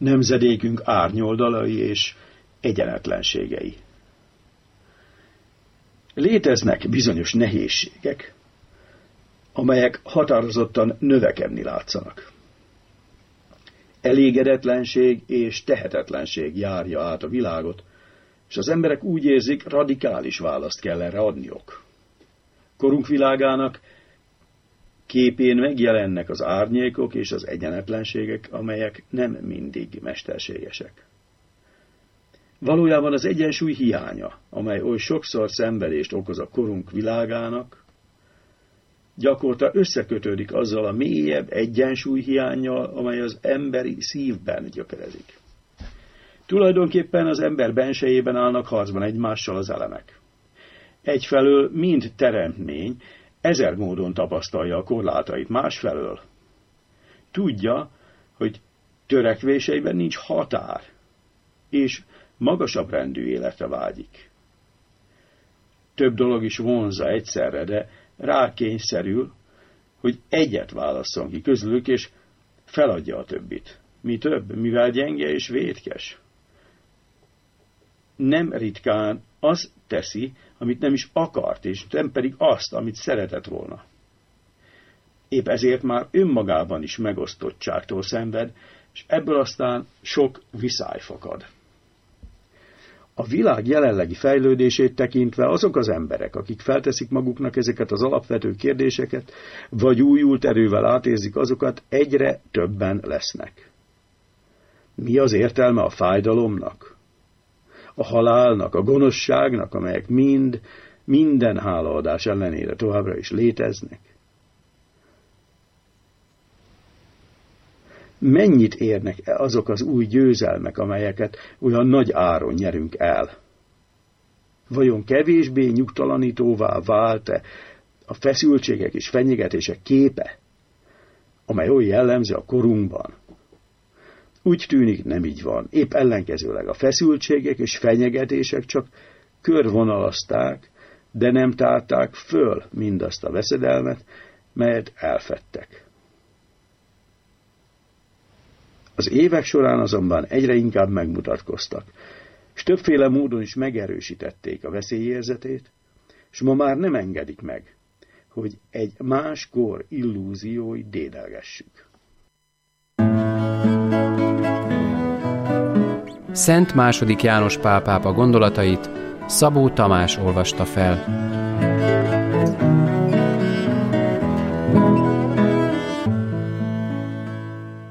nemzedékünk árnyoldalai és egyenetlenségei. Léteznek bizonyos nehézségek, amelyek határozottan növekedni látszanak. Elégedetlenség és tehetetlenség járja át a világot, és az emberek úgy érzik, radikális választ kell erre adniuk. Korunk világának képén megjelennek az árnyékok és az egyenetlenségek, amelyek nem mindig mesterségesek. Valójában az egyensúly hiánya, amely oly sokszor szenvedést okoz a korunk világának, gyakorta összekötődik azzal a mélyebb egyensúly hiánnyal, amely az emberi szívben gyökerezik. Tulajdonképpen az ember bensejében állnak harcban egymással az elemek. Egyfelől mind teremtmény, ezer módon tapasztalja a korlátait, másfelől tudja, hogy törekvéseiben nincs határ, és magasabb rendű életre vágyik. Több dolog is vonzza egyszerre, de rákényszerül, hogy egyet válasszon ki közülük, és feladja a többit. Mi több, mivel gyenge és vétkes. Nem ritkán azt teszi, amit nem is akart, és nem pedig azt, amit szeretett volna. Épp ezért már önmagában is megosztottságtól szenved, és ebből aztán sok viszály fakad. A világ jelenlegi fejlődését tekintve azok az emberek, akik felteszik maguknak ezeket az alapvető kérdéseket, vagy újult erővel átérzik azokat, egyre többen lesznek. Mi az értelme a fájdalomnak, a halálnak, a gonoszságnak, amelyek minden hálaadás ellenére továbbra is léteznek? Mennyit érnek azok az új győzelmek, amelyeket olyan nagy áron nyerünk el? Vajon kevésbé nyugtalanítóvá vált-e a feszültségek és fenyegetések képe, amely oly jellemző a korunkban? Úgy tűnik, nem így van. Épp ellenkezőleg a feszültségek és fenyegetések csak körvonalazták, de nem tárták föl mindazt a veszedelmet, melyet elfedtek. Az évek során azonban egyre inkább megmutatkoztak, és többféle módon is megerősítették a veszélyérzetét, és ma már nem engedik meg, hogy egy más kor illúziói dédelgessük. Szent II. János Pál pápa gondolatait Szabó Tamás olvasta fel.